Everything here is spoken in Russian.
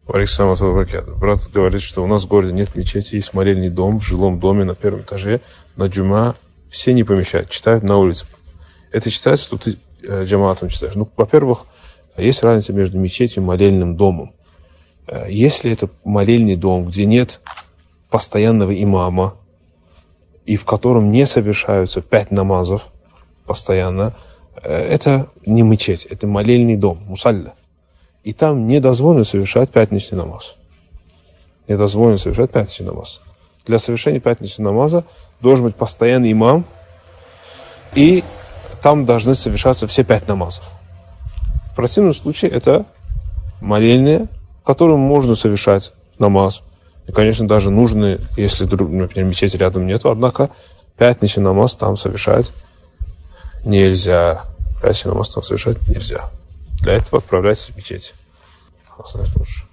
Брат говорит, что у нас в городе нет мечети, есть молельный дом в жилом доме на первом этаже. На джума все не помещают, читают на улице. Это считается, что ты джамаатом читаешь. Ну, во-первых, есть разница между мечетью и молельным домом. Если это молельный дом, где нет постоянного имама, и в котором не совершаются 5 намазов постоянно, это не мечеть, это молельный дом, мусалля. И там не дозволено совершать пятничный намаз. Не дозволено совершать пятничный намаз. Для совершения пятничного намаза должен быть постоянный имам, и там должны совершаться все 5 намазов. В противном случае это молельные, в котором можно совершать намаз. И, конечно, даже нужны, если, например, мечети рядом нету, однако пятничный намаз там совершать нельзя. Пятничный намаз там совершать нельзя. Для этого отправляйтесь в мечеть.